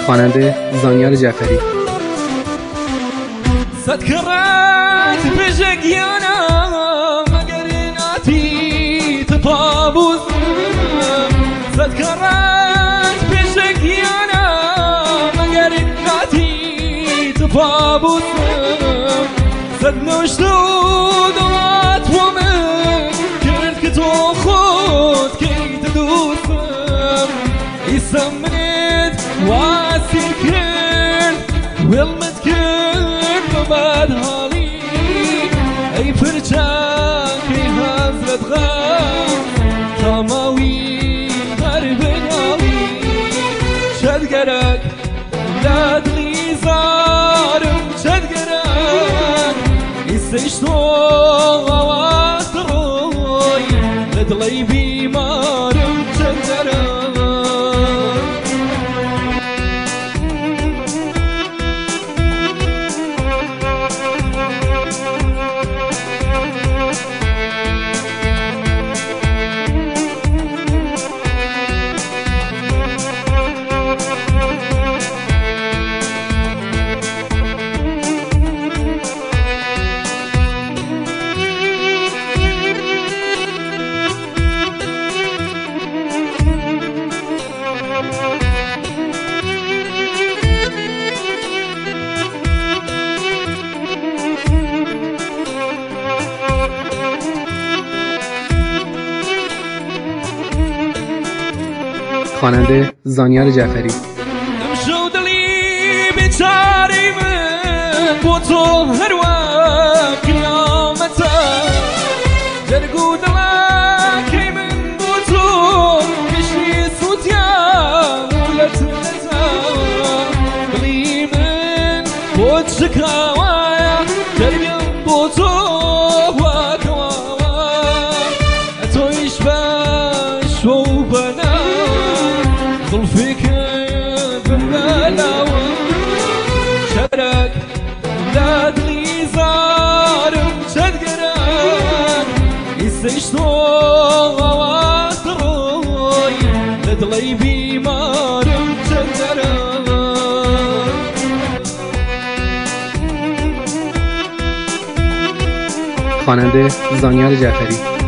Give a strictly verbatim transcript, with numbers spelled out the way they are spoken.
خواننده زانیار جعفری. صد کرات بجگیانم مگر ناتی تطابوزم، صد کرات بجگیانم مگر ناتی تطابوزم، صد نشتود دوات ومن کرد که تو خود کی تدوزم، يسمنت واسي كرد والمت كرد وبعد هالي اي فرجان كي هزلت غام طماوي غرب ناوي شد قرق ولاد لي زارم شد قرق يسيشتو غوات روي لدلي بيمارم شد قرق. خواننده زانیار جعفری. امشو دلی بیچاری من با تو هر وقت قیامتا، جرگو دلکی من با تو کشی سوتیا ولت نتا، دلی من با شکاوایا جرگم با تو و کواوا، اتویش باش و بنا ظلفك بمبلاوة شرك ولاد لي زارم شد قرق يسيشتو غوات روي لدلي بيمارم شد قرق. خواننده زانیار جعفری.